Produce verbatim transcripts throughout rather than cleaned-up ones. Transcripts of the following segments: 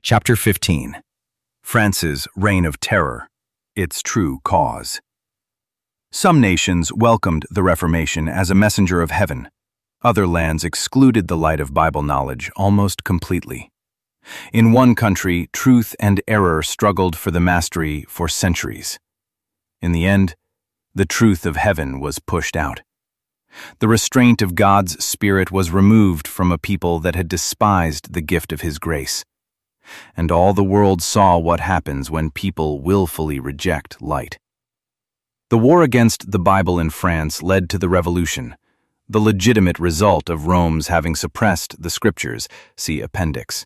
Chapter fifteen. France's Reign of Terror, Its True Cause. Some nations welcomed the Reformation as a messenger of heaven. Other lands excluded the light of Bible knowledge almost completely. In one country, truth and error struggled for the mastery for centuries. In the end, the truth of heaven was pushed out. The restraint of God's Spirit was removed from a people that had despised the gift of His grace. And all the world saw what happens when people willfully reject light. The war against the Bible in France led to the Revolution, the legitimate result of Rome's having suppressed the Scriptures, see Appendix.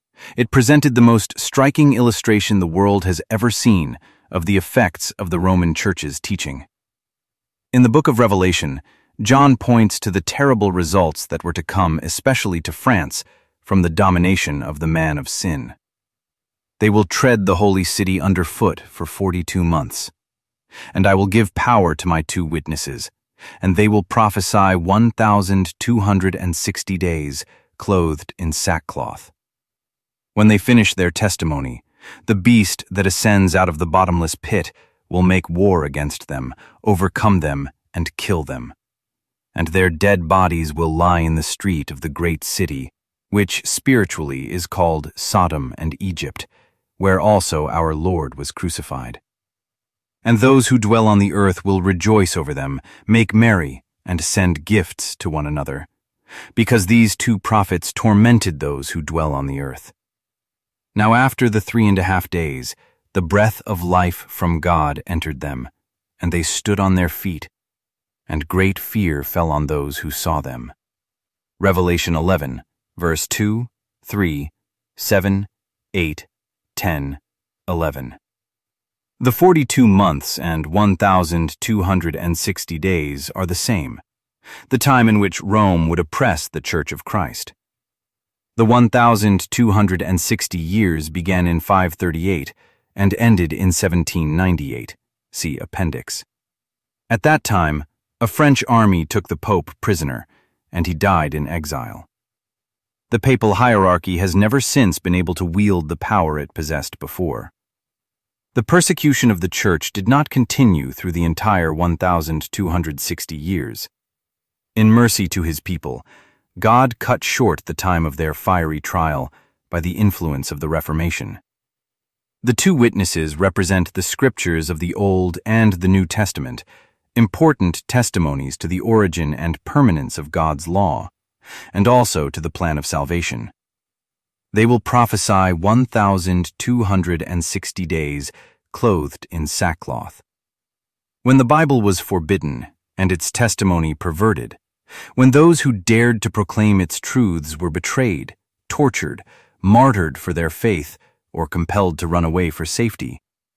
It presented the most striking illustration the world has ever seen of the effects of the Roman Church's teaching. In the book of Revelation, John points to the terrible results that were to come, especially to France, from the domination of the man of sin. They will tread the holy city underfoot for forty-two months. And I will give power to my two witnesses, and they will prophesy one thousand two hundred sixty days, clothed in sackcloth. When they finish their testimony, the beast that ascends out of the bottomless pit will make war against them, overcome them, and kill them. And their dead bodies will lie in the street of the great city, which spiritually is called Sodom and Egypt, where also our Lord was crucified. And those who dwell on the earth will rejoice over them, make merry, and send gifts to one another, because these two prophets tormented those who dwell on the earth. Now after the three and a half days, the breath of life from God entered them, and they stood on their feet, and great fear fell on those who saw them. Revelation eleven, verse two, three, seven, eight, ten, eleven. The forty-two months and one thousand two hundred sixty days are the same, the time in which Rome would oppress the Church of Christ. The one thousand two hundred sixty years began in five thirty-eight and ended in seventeen ninety-eight, see Appendix. At that time, a French army took the Pope prisoner, and he died in exile. The papal hierarchy has never since been able to wield the power it possessed before. The persecution of the Church did not continue through the entire one thousand two hundred sixty years. In mercy to His people, God cut short the time of their fiery trial by the influence of the Reformation. The two witnesses represent the Scriptures of the Old and the New Testament, important testimonies to the origin and permanence of God's law, and also to the plan of salvation. They will prophesy one thousand two hundred sixty days, clothed in sackcloth. When the Bible was forbidden and its testimony perverted, when those who dared to proclaim its truths were betrayed, tortured, martyred for their faith, or compelled to run away for safety,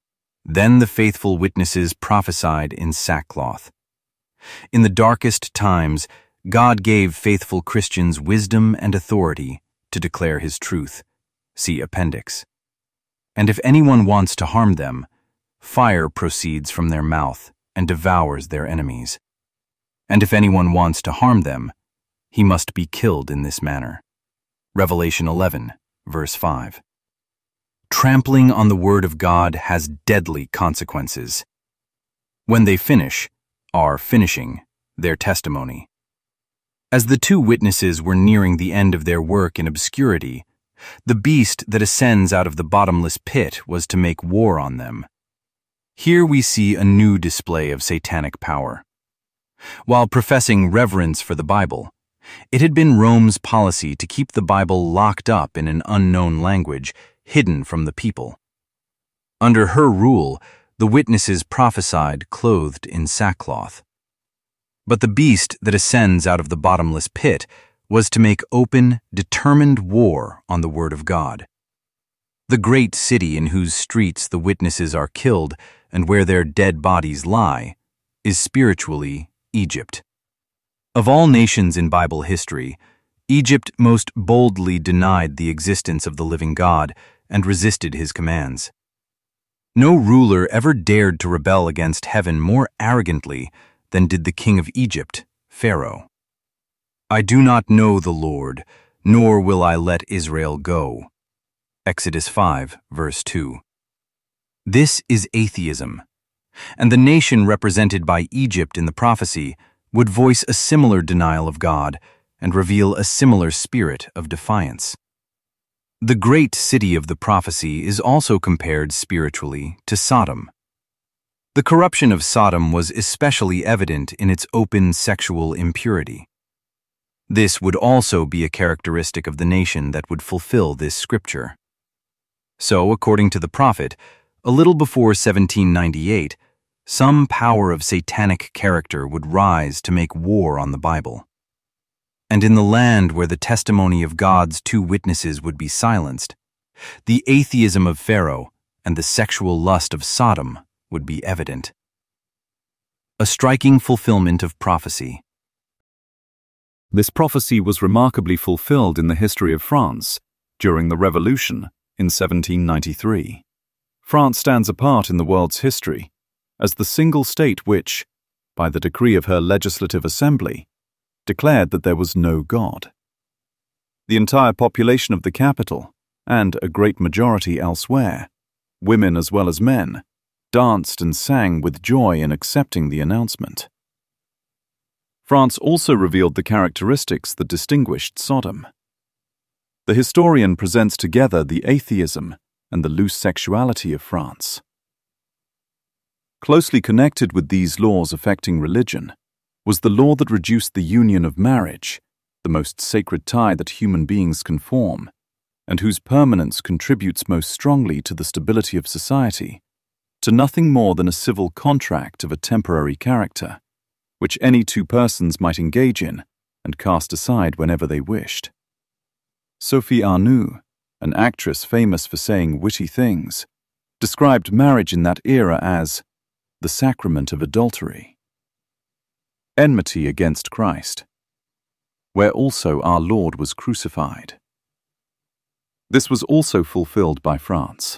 then the faithful witnesses prophesied in sackcloth. In the darkest times, God gave faithful Christians wisdom and authority to declare His truth, see Appendix. And if anyone wants to harm them, fire proceeds from their mouth and devours their enemies. And if anyone wants to harm them, he must be killed in this manner. Revelation eleven, verse five. Trampling on the Word of God has deadly consequences. When they finish, are finishing, their testimony. As the two witnesses were nearing the end of their work in obscurity, the beast that ascends out of the bottomless pit was to make war on them. Here we see a new display of satanic power. While professing reverence for the Bible, it had been Rome's policy to keep the Bible locked up in an unknown language, hidden from the people. Under her rule, the witnesses prophesied clothed in sackcloth. But the beast that ascends out of the bottomless pit was to make open, determined war on the Word of God. The great city in whose streets the witnesses are killed and where their dead bodies lie is spiritually Egypt. Of all nations in Bible history, Egypt most boldly denied the existence of the living God and resisted His commands. No ruler ever dared to rebel against heaven more arrogantly than did the king of Egypt, Pharaoh. I do not know the Lord, nor will I let Israel go. Exodus five, verse two. This is atheism, and the nation represented by Egypt in the prophecy would voice a similar denial of God and reveal a similar spirit of defiance. The great city of the prophecy is also compared spiritually to Sodom. The corruption of Sodom was especially evident in its open sexual impurity. This would also be a characteristic of the nation that would fulfill this scripture. So, according to the prophet, a little before seventeen ninety-eight, some power of satanic character would rise to make war on the Bible. And in the land where the testimony of God's two witnesses would be silenced, the atheism of Pharaoh and the sexual lust of Sodom would be evident. A striking fulfillment of prophecy. This prophecy was remarkably fulfilled in the history of France during the Revolution in seventeen ninety-three. France stands apart in the world's history as the single state which, by the decree of her legislative assembly, declared that there was no God. The entire population of the capital, and a great majority elsewhere, women as well as men, danced and sang with joy in accepting the announcement. France also revealed the characteristics that distinguished Sodom. The historian presents together the atheism and the loose sexuality of France. Closely connected with these laws affecting religion was the law that reduced the union of marriage, the most sacred tie that human beings can form, and whose permanence contributes most strongly to the stability of society, to nothing more than a civil contract of a temporary character, which any two persons might engage in and cast aside whenever they wished. Sophie Arnoux, an actress famous for saying witty things, described marriage in that era as the sacrament of adultery. Enmity against Christ, where also our Lord was crucified. This was also fulfilled by France.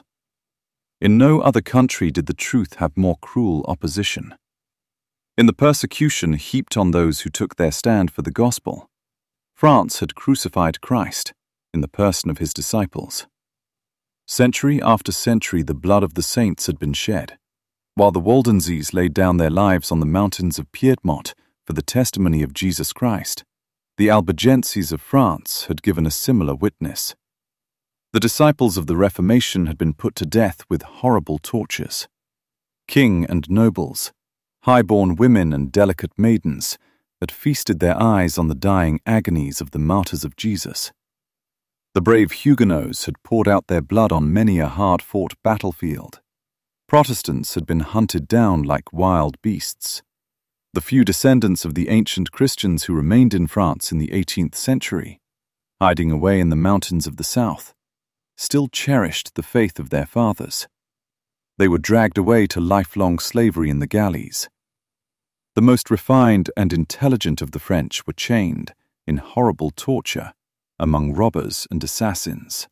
In no other country did the truth have more cruel opposition. In the persecution heaped on those who took their stand for the gospel, France had crucified Christ in the person of his disciples. Century after century the blood of the saints had been shed, while the Waldenses laid down their lives on the mountains of Piedmont for the testimony of Jesus Christ. The Albigenses of France had given a similar witness. The disciples of the Reformation had been put to death with horrible tortures. King and nobles, high-born women and delicate maidens had feasted their eyes on the dying agonies of the martyrs of Jesus. The brave Huguenots had poured out their blood on many a hard-fought battlefield. Protestants had been hunted down like wild beasts. The few descendants of the ancient Christians who remained in France in the eighteenth century, hiding away in the mountains of the south, still cherished the faith of their fathers. They were dragged away to lifelong slavery in the galleys. The most refined and intelligent of the French were chained, in horrible torture, among robbers and assassins.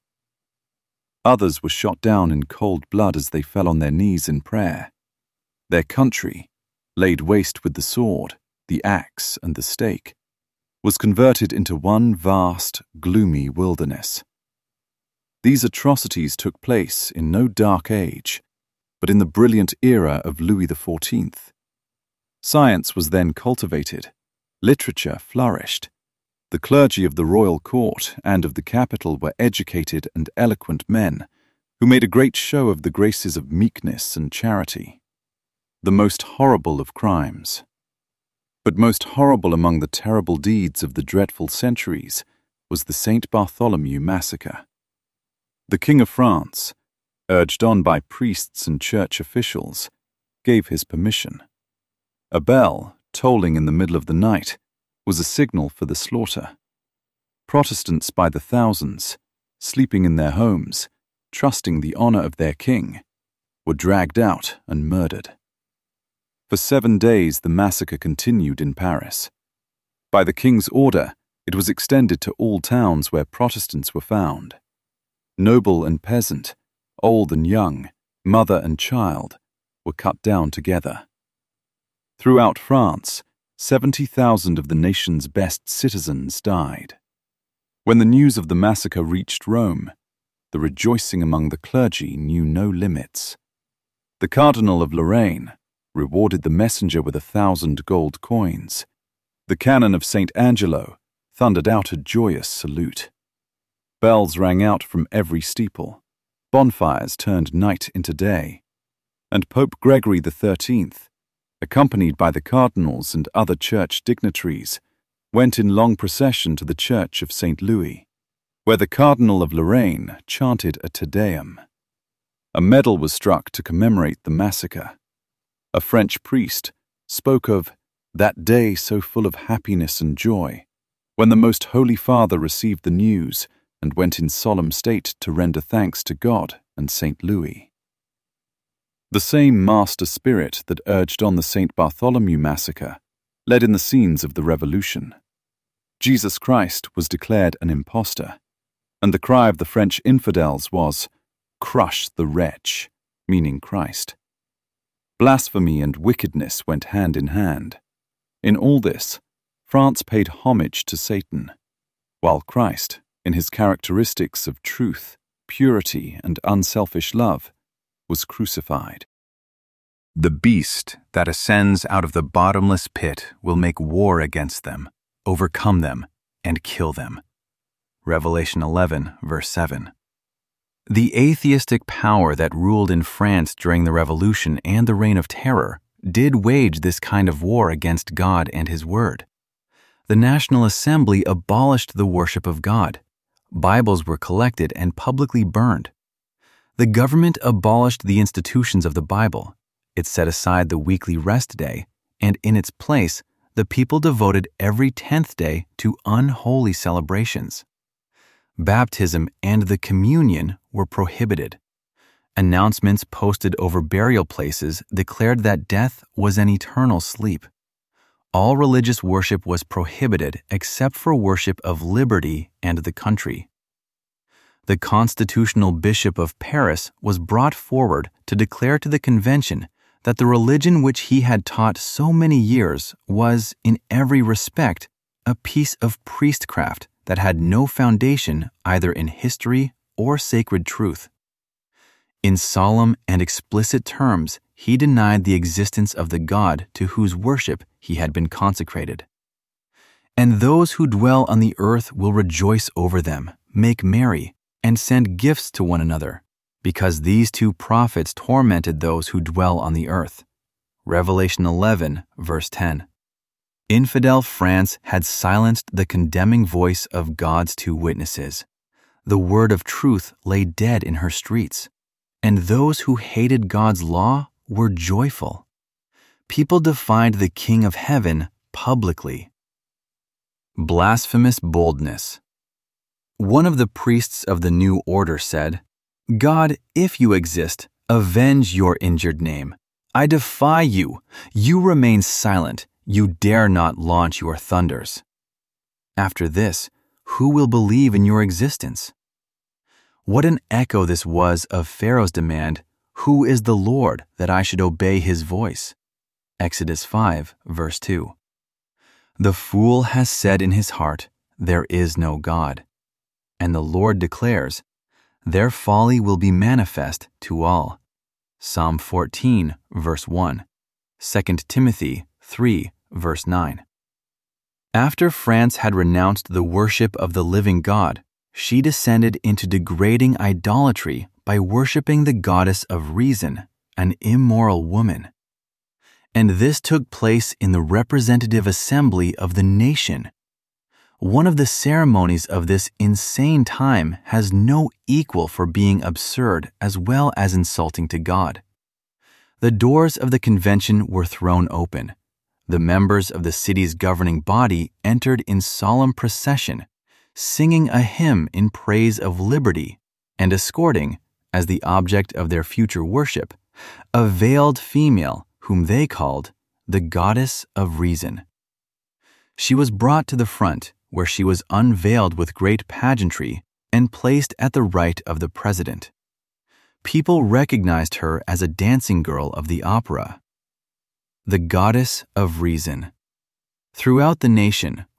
Others were shot down in cold blood as they fell on their knees in prayer. Their country, laid waste with the sword, the axe, and the stake, was converted into one vast, gloomy wilderness. These atrocities took place in no dark age, but in the brilliant era of Louis the Fourteenth. Science was then cultivated, literature flourished, the clergy of the royal court and of the capital were educated and eloquent men who made a great show of the graces of meekness and charity. The most horrible of crimes, but most horrible among the terrible deeds of the dreadful centuries, was the Saint Bartholomew massacre. The King of France, urged on by priests and church officials, gave his permission. A bell, tolling in the middle of the night, was a signal for the slaughter. Protestants by the thousands, sleeping in their homes, trusting the honor of their king, were dragged out and murdered. For seven days the massacre continued in Paris. By the king's order, it was extended to all towns where Protestants were found. Noble and peasant, old and young, mother and child, were cut down together. Throughout France, seventy thousand of the nation's best citizens died. When the news of the massacre reached Rome, the rejoicing among the clergy knew no limits. The Cardinal of Lorraine rewarded the messenger with a thousand gold coins. The Canon of Saint Angelo thundered out a joyous salute. Bells rang out from every steeple. Bonfires turned night into day. And Pope Gregory the Thirteenth, accompanied by the cardinals and other church dignitaries, went in long procession to the church of Saint Louis, where the Cardinal of Lorraine chanted a Te Deum. A medal was struck to commemorate the massacre. A French priest spoke of that day so full of happiness and joy, when the Most Holy Father received the news and went in solemn state to render thanks to God and Saint Louis. The same master spirit that urged on the Saint Bartholomew massacre led in the scenes of the Revolution. Jesus Christ was declared an impostor, and the cry of the French infidels was, "Crush the wretch," meaning Christ. Blasphemy and wickedness went hand in hand. In all this, France paid homage to Satan, while Christ, in his characteristics of truth, purity, and unselfish love, was crucified. The beast that ascends out of the bottomless pit will make war against them, overcome them, and kill them. Revelation eleven, verse seven. The atheistic power that ruled in France during the Revolution and the Reign of Terror did wage this kind of war against God and His Word. The National Assembly abolished the worship of God. Bibles were collected and publicly burned. The government abolished the institutions of the Bible. It set aside the weekly rest day, and in its place, the people devoted every tenth day to unholy celebrations. Baptism and the communion were prohibited. Announcements posted over burial places declared that death was an eternal sleep. All religious worship was prohibited except for worship of liberty and the country. The constitutional bishop of Paris was brought forward to declare to the convention that the religion which he had taught so many years was, in every respect, a piece of priestcraft that had no foundation either in history or sacred truth. In solemn and explicit terms, he denied the existence of the God to whose worship he had been consecrated. And those who dwell on the earth will rejoice over them, make merry, and send gifts to one another, because these two prophets tormented those who dwell on the earth. Revelation eleven, verse ten. Infidel France had silenced the condemning voice of God's two witnesses. The word of truth lay dead in her streets, and those who hated God's law were joyful. People defied the King of Heaven publicly. Blasphemous boldness. One of the priests of the New Order said, "God, if you exist, avenge your injured name. I defy you. You remain silent. You dare not launch your thunders. After this, who will believe in your existence?" What an echo this was of Pharaoh's demand, "Who is the Lord that I should obey his voice?" Exodus five, verse two. The fool has said in his heart, "There is no God." And the Lord declares, "Their folly will be manifest to all." Psalm fourteen, verse one. Second Timothy three, verse nine. After France had renounced the worship of the living God, she descended into degrading idolatry by worshiping the goddess of reason, an immoral woman. And this took place in the representative assembly of the nation. One of the ceremonies of this insane time has no equal for being absurd as well as insulting to God. The doors of the convention were thrown open. The members of the city's governing body entered in solemn procession, singing a hymn in praise of liberty and escorting, as the object of their future worship, a veiled female whom they called the Goddess of Reason. She was brought to the front, where she was unveiled with great pageantry and placed at the right of the president. People recognized her as a dancing girl of the opera. The Goddess of Reason. Throughout the nation,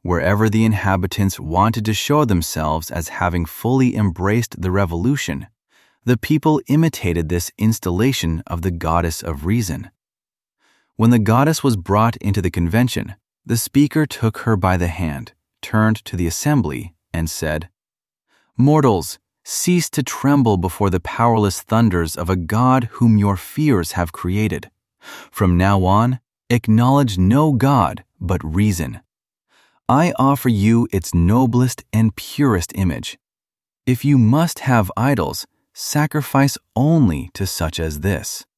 Wherever the inhabitants wanted to show themselves as having fully embraced the revolution, the people imitated this installation of the goddess of reason. When the goddess was brought into the convention, the speaker took her by the hand, turned to the assembly, and said, "Mortals, cease to tremble before the powerless thunders of a God whom your fears have created. From now on, acknowledge no God but reason. I offer you its noblest and purest image. If you must have idols, sacrifice only to such as this."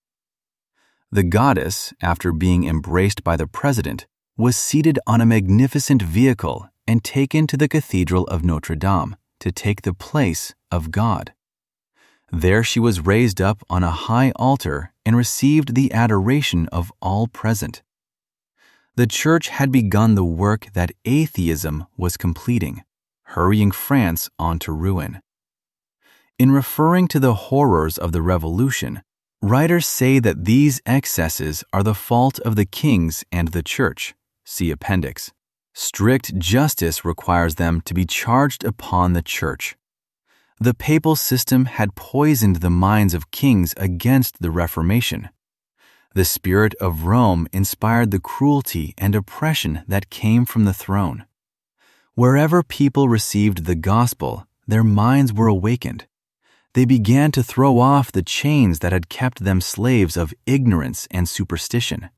The goddess, after being embraced by the president, was seated on a magnificent vehicle and taken to the Cathedral of Notre Dame to take the place of God. There she was raised up on a high altar and received the adoration of all present. The Church had begun the work that atheism was completing, hurrying France on to ruin. In referring to the horrors of the Revolution, writers say that these excesses are the fault of the kings and the Church. See Appendix. Strict justice requires them to be charged upon the Church. The papal system had poisoned the minds of kings against the Reformation. The spirit of Rome inspired the cruelty and oppression that came from the throne. Wherever people received the gospel, their minds were awakened. They began to throw off the chains that had kept them slaves of ignorance and superstition.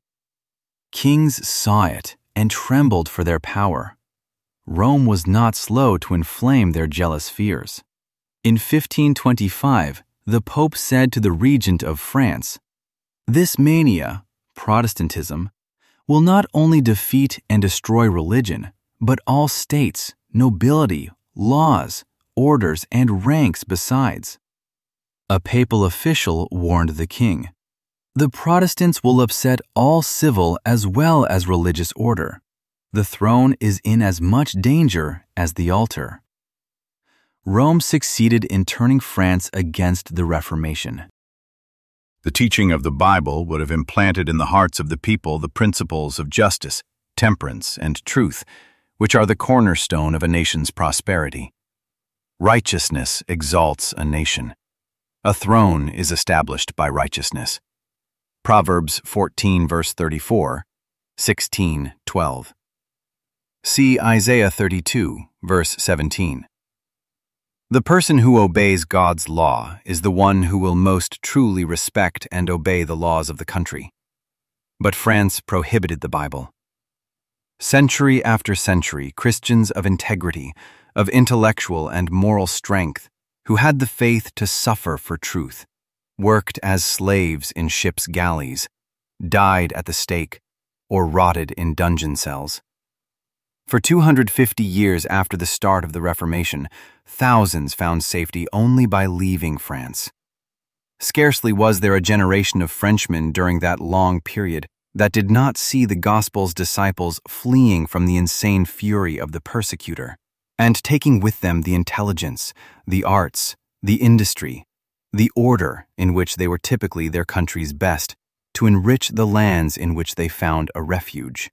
Kings saw it and trembled for their power. Rome was not slow to inflame their jealous fears. In fifteen twenty-five, the Pope said to the regent of France, "This mania, Protestantism, will not only defeat and destroy religion, but all states, nobility, laws, orders, and ranks besides." A papal official warned the king, "The Protestants will upset all civil as well as religious order. The throne is in as much danger as the altar." Rome succeeded in turning France against the Reformation. The teaching of the Bible would have implanted in the hearts of the people the principles of justice, temperance, and truth, which are the cornerstone of a nation's prosperity. Righteousness exalts a nation. A throne is established by righteousness. Proverbs fourteen, verse thirty-four, sixteen, twelve. See Isaiah thirty-two, verse seventeen. The person who obeys God's law is the one who will most truly respect and obey the laws of the country. But France prohibited the Bible. Century after century, Christians of integrity, of intellectual and moral strength, who had the faith to suffer for truth, worked as slaves in ships' galleys, died at the stake, or rotted in dungeon cells. For two hundred fifty years after the start of the Reformation, thousands found safety only by leaving France. Scarcely was there a generation of Frenchmen during that long period that did not see the gospel's disciples fleeing from the insane fury of the persecutor, and taking with them the intelligence, the arts, the industry, the order in which they were typically their country's best, to enrich the lands in which they found a refuge.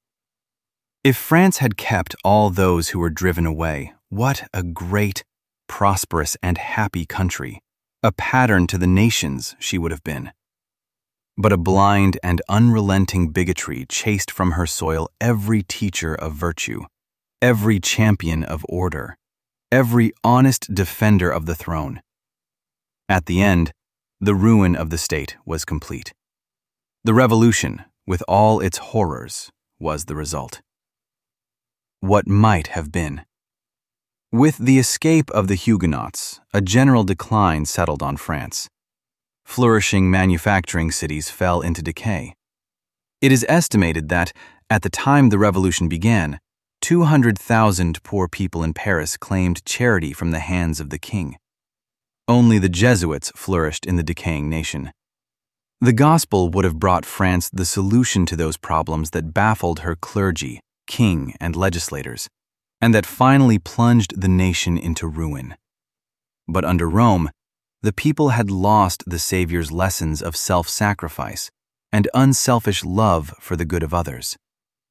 If France had kept all those who were driven away, what a great, prosperous, and happy country, a pattern to the nations she would have been. But a blind and unrelenting bigotry chased from her soil every teacher of virtue, every champion of order, every honest defender of the throne. At the end, the ruin of the state was complete. The revolution, with all its horrors, was the result. What might have been? With the escape of the Huguenots, a general decline settled on France. Flourishing manufacturing cities fell into decay. It is estimated that, at the time the revolution began, two hundred thousand poor people in Paris claimed charity from the hands of the king. Only the Jesuits flourished in the decaying nation. The gospel would have brought France the solution to those problems that baffled her clergy, king, and legislators, and that finally plunged the nation into ruin. But under Rome, the people had lost the Savior's lessons of self-sacrifice and unselfish love for the good of others.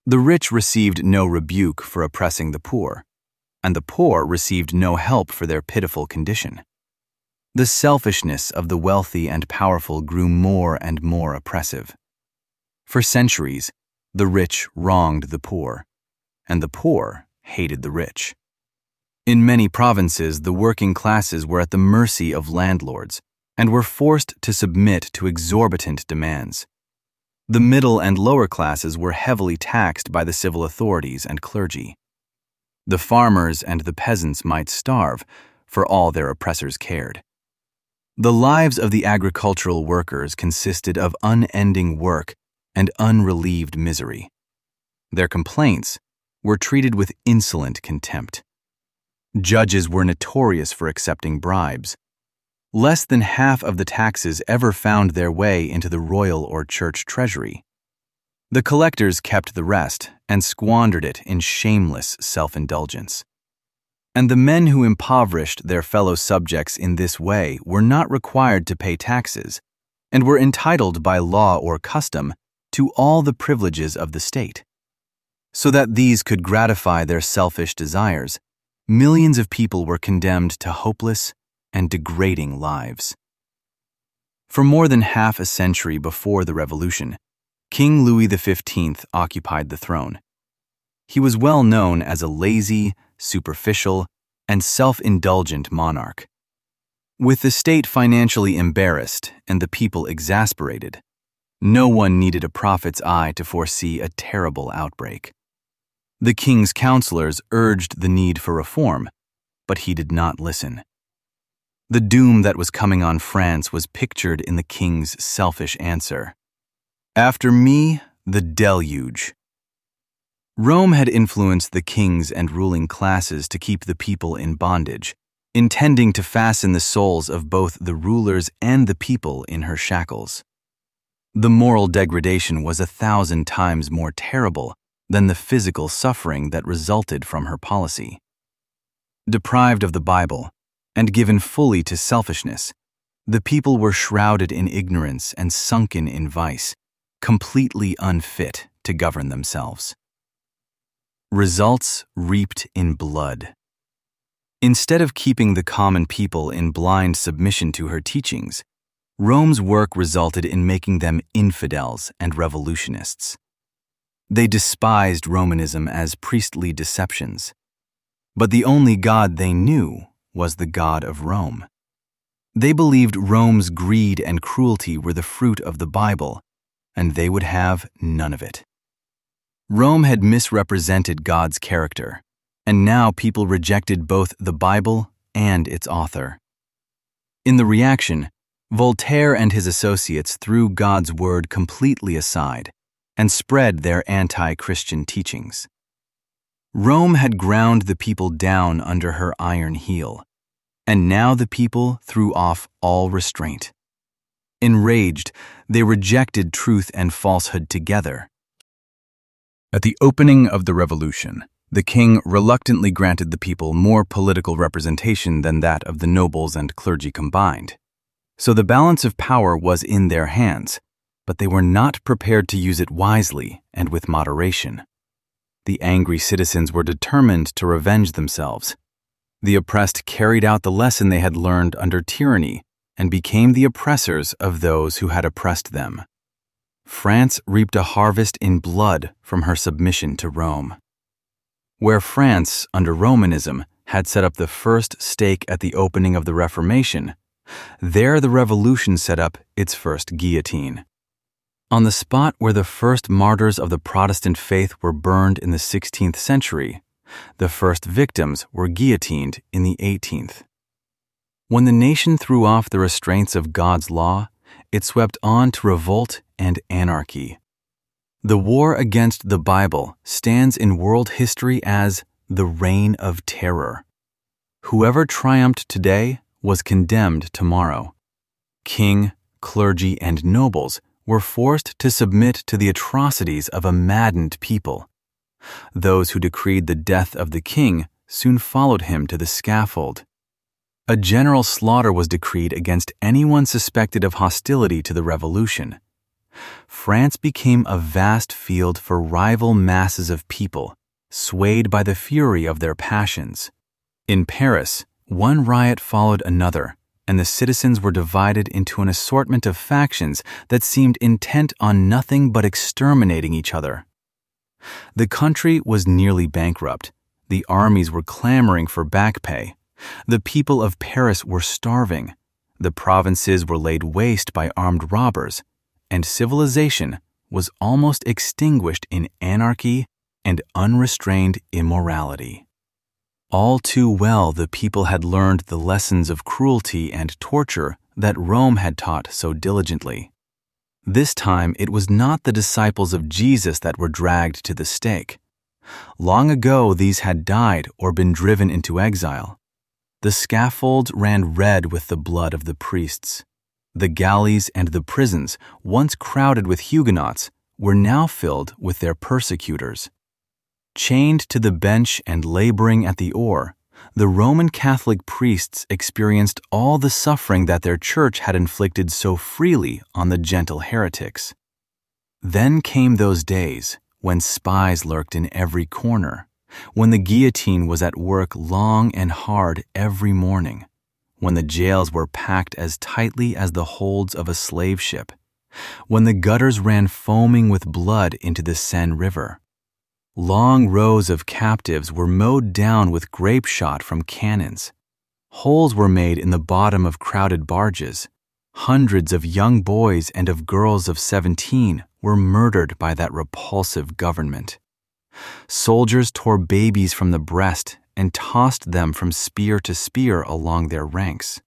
The rich received no rebuke for oppressing the poor, and the poor received no help for their pitiful condition. The selfishness of the wealthy and powerful grew more and more oppressive. For centuries, the rich wronged the poor, and the poor hated the rich. In many provinces, the working classes were at the mercy of landlords and were forced to submit to exorbitant demands. The middle and lower classes were heavily taxed by the civil authorities and clergy. The farmers and the peasants might starve, for all their oppressors cared. The lives of the agricultural workers consisted of unending work and unrelieved misery. Their complaints were treated with insolent contempt. Judges were notorious for accepting bribes. Less than half of the taxes ever found their way into the royal or church treasury. The collectors kept the rest and squandered it in shameless self-indulgence. And the men who impoverished their fellow subjects in this way were not required to pay taxes and were entitled by law or custom to all the privileges of the state. So that these could gratify their selfish desires, millions of people were condemned to hopeless and degrading lives. For more than half a century before the Revolution, King Louis the fifteenth occupied the throne. He was well known as a lazy, superficial, and self-indulgent monarch. With the state financially embarrassed and the people exasperated, no one needed a prophet's eye to foresee a terrible outbreak. The king's counselors urged the need for reform, but he did not listen. The doom that was coming on France was pictured in the king's selfish answer. "After me, the deluge." Rome had influenced the kings and ruling classes to keep the people in bondage, intending to fasten the souls of both the rulers and the people in her shackles. The moral degradation was a thousand times more terrible than the physical suffering that resulted from her policy. Deprived of the Bible, and given fully to selfishness, the people were shrouded in ignorance and sunken in vice, completely unfit to govern themselves. Results reaped in blood. Instead of keeping the common people in blind submission to her teachings, Rome's work resulted in making them infidels and revolutionists. They despised Romanism as priestly deceptions, but the only God they knew was the God of Rome. They believed Rome's greed and cruelty were the fruit of the Bible, and they would have none of it. Rome had misrepresented God's character, and now people rejected both the Bible and its author. In the reaction, Voltaire and his associates threw God's word completely aside and spread their anti-Christian teachings. Rome had ground the people down under her iron heel, and now the people threw off all restraint. Enraged, they rejected truth and falsehood together. At the opening of the revolution, the king reluctantly granted the people more political representation than that of the nobles and clergy combined. So the balance of power was in their hands, but they were not prepared to use it wisely and with moderation. The angry citizens were determined to revenge themselves. The oppressed carried out the lesson they had learned under tyranny and became the oppressors of those who had oppressed them. France reaped a harvest in blood from her submission to Rome. Where France, under Romanism, had set up the first stake at the opening of the Reformation, there the Revolution set up its first guillotine. On the spot where the first martyrs of the Protestant faith were burned in the sixteenth century, the first victims were guillotined in the eighteenth. When the nation threw off the restraints of God's law, it swept on to revolt and anarchy. The war against the Bible stands in world history as the Reign of Terror. Whoever triumphed today was condemned tomorrow. King, clergy, and nobles were forced to submit to the atrocities of a maddened people. Those who decreed the death of the king soon followed him to the scaffold. A general slaughter was decreed against anyone suspected of hostility to the revolution. France became a vast field for rival masses of people, swayed by the fury of their passions. In Paris, one riot followed another, and the citizens were divided into an assortment of factions that seemed intent on nothing but exterminating each other. The country was nearly bankrupt. The armies were clamoring for back pay. The people of Paris were starving. The provinces were laid waste by armed robbers, and civilization was almost extinguished in anarchy and unrestrained immorality. All too well the people had learned the lessons of cruelty and torture that Rome had taught so diligently. This time it was not the disciples of Jesus that were dragged to the stake. Long ago these had died or been driven into exile. The scaffolds ran red with the blood of the priests. The galleys and the prisons, once crowded with Huguenots, were now filled with their persecutors. Chained to the bench and laboring at the oar, the Roman Catholic priests experienced all the suffering that their church had inflicted so freely on the gentle heretics. Then came those days when spies lurked in every corner, when the guillotine was at work long and hard every morning, when the jails were packed as tightly as the holds of a slave ship, when the gutters ran foaming with blood into the Seine River. Long rows of captives were mowed down with grape shot from cannons. Holes were made in the bottom of crowded barges. Hundreds of young boys and of girls of seventeen were murdered by that repulsive government. Soldiers tore babies from the breast and tossed them from spear to spear along their ranks.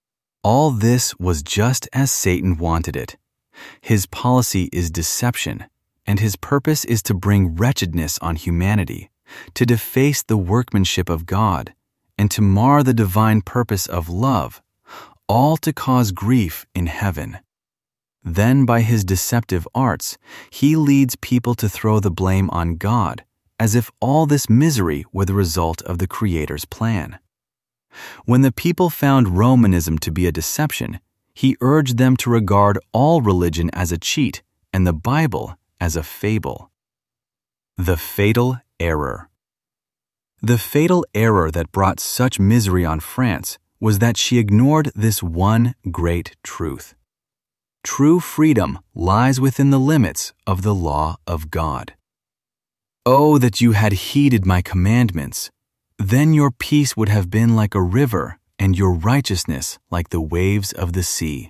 All this was just as Satan wanted it. His policy is deception, and his purpose is to bring wretchedness on humanity, to deface the workmanship of God, and to mar the divine purpose of love, all to cause grief in heaven. Then by his deceptive arts, he leads people to throw the blame on God, as if all this misery were the result of the Creator's plan. When the people found Romanism to be a deception, he urged them to regard all religion as a cheat and the Bible as a fable. The fatal error. The fatal error that brought such misery on France was that she ignored this one great truth. True freedom lies within the limits of the law of God. Oh, that you had heeded my commandments! Then your peace would have been like a river, and your righteousness like the waves of the sea.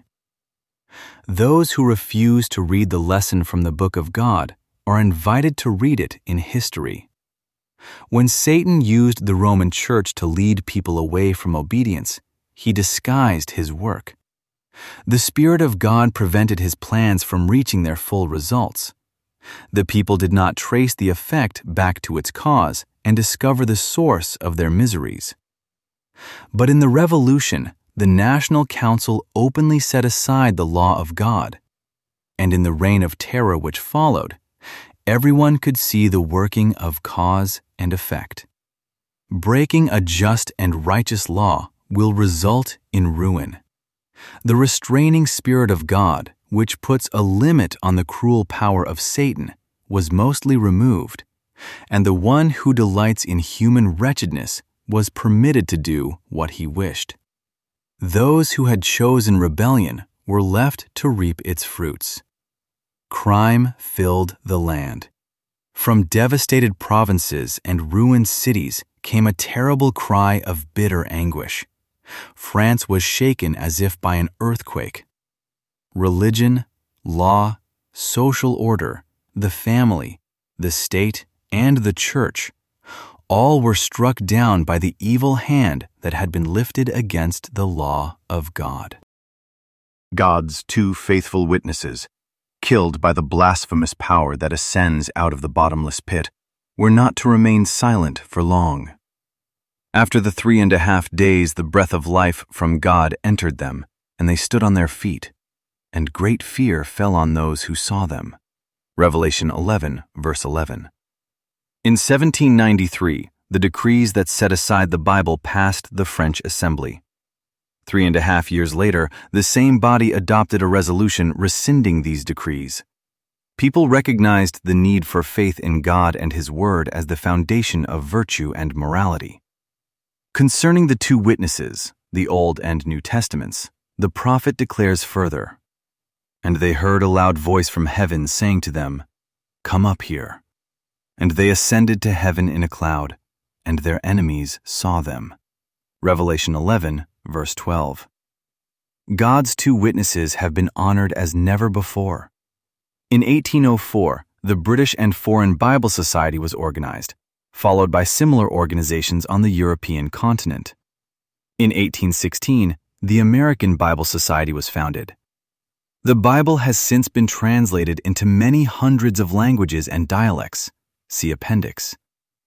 Those who refuse to read the lesson from the book of God are invited to read it in history. When Satan used the Roman Church to lead people away from obedience, he disguised his work. The Spirit of God prevented his plans from reaching their full results. The people did not trace the effect back to its cause and discover the source of their miseries. But in the Revolution, the National Council openly set aside the law of God, and in the reign of terror which followed, everyone could see the working of cause and effect. Breaking a just and righteous law will result in ruin. The restraining Spirit of God, which puts a limit on the cruel power of Satan, was mostly removed, and the one who delights in human wretchedness was permitted to do what he wished. Those who had chosen rebellion were left to reap its fruits. Crime filled the land. From devastated provinces and ruined cities came a terrible cry of bitter anguish. France was shaken as if by an earthquake. Religion, law, social order, the family, the state, and the church, all were struck down by the evil hand that had been lifted against the law of God. God's two faithful witnesses, killed by the blasphemous power that ascends out of the bottomless pit, were not to remain silent for long. After the three and a half days the breath of life from God entered them, and they stood on their feet, and great fear fell on those who saw them. Revelation eleven, verse eleven. In seventeen ninety-three, the decrees that set aside the Bible passed the French Assembly. Three and a half years later, the same body adopted a resolution rescinding these decrees. People recognized the need for faith in God and His Word as the foundation of virtue and morality. Concerning the two witnesses, the Old and New Testaments, the prophet declares further, "And they heard a loud voice from heaven saying to them, 'Come up here.' And they ascended to heaven in a cloud, and their enemies saw them." Revelation eleven, verse twelve. God's two witnesses have been honored as never before. In eighteen oh four, the British and Foreign Bible Society was organized, followed by similar organizations on the European continent. In eighteen sixteen, the American Bible Society was founded. The Bible has since been translated into many hundreds of languages and dialects. See Appendix.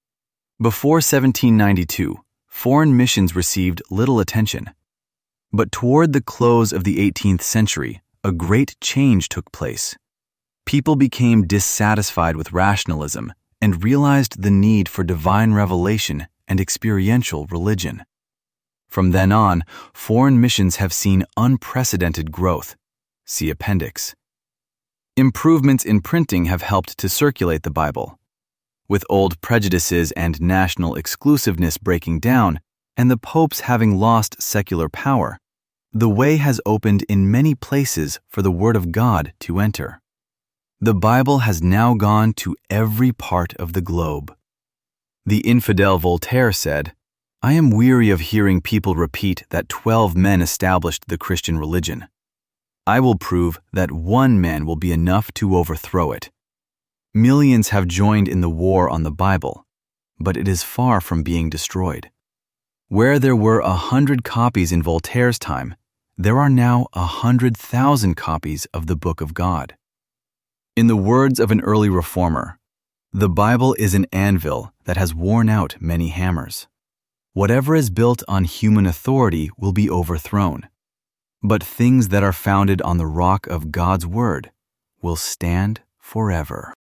Before seventeen ninety-two, foreign missions received little attention. But toward the close of the eighteenth century, a great change took place. People became dissatisfied with rationalism and realized the need for divine revelation and experiential religion. From then on, foreign missions have seen unprecedented growth. See Appendix. Improvements in printing have helped to circulate the Bible. With old prejudices and national exclusiveness breaking down, and the popes having lost secular power, the way has opened in many places for the Word of God to enter. The Bible has now gone to every part of the globe. The infidel Voltaire said, "I am weary of hearing people repeat that twelve men established the Christian religion. I will prove that one man will be enough to overthrow it." Millions have joined in the war on the Bible, but it is far from being destroyed. Where there were a hundred copies in Voltaire's time, there are now a hundred thousand copies of the Book of God. In the words of an early reformer, "The Bible is an anvil that has worn out many hammers. Whatever is built on human authority will be overthrown, but things that are founded on the rock of God's Word will stand forever."